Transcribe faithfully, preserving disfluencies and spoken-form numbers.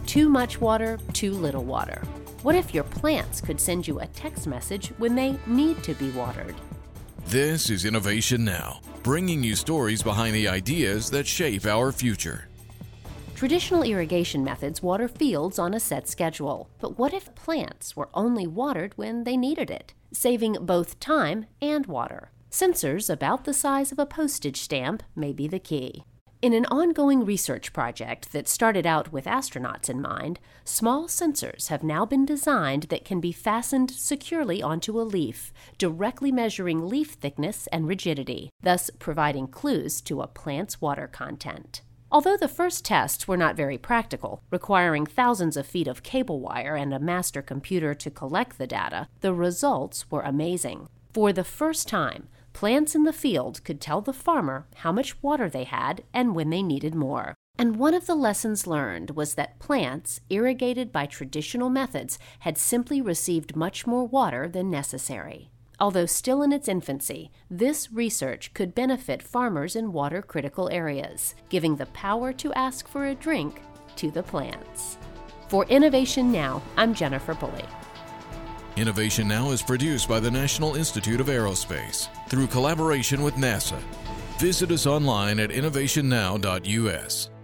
Too much water, too little water. What if your plants could send you a text message when they need to be watered? This is Innovation Now, bringing you stories behind the ideas that shape our future. Traditional irrigation methods water fields on a set schedule. But what if plants were only watered when they needed it, saving both time and water? Sensors about the size of a postage stamp may be the key. In an ongoing research project that started out with astronauts in mind, small sensors have now been designed that can be fastened securely onto a leaf, directly measuring leaf thickness and rigidity, thus providing clues to a plant's water content. Although the first tests were not very practical, requiring thousands of feet of cable wire and a master computer to collect the data, the results were amazing. For the first time, plants in the field could tell the farmer how much water they had and when they needed more. And one of the lessons learned was that plants irrigated by traditional methods had simply received much more water than necessary. Although still in its infancy, this research could benefit farmers in water-critical areas, giving the power to ask for a drink to the plants. For Innovation Now, I'm Jennifer Pulley. Innovation Now is produced by the National Institute of Aerospace through collaboration with NASA. Visit us online at innovation now dot U S.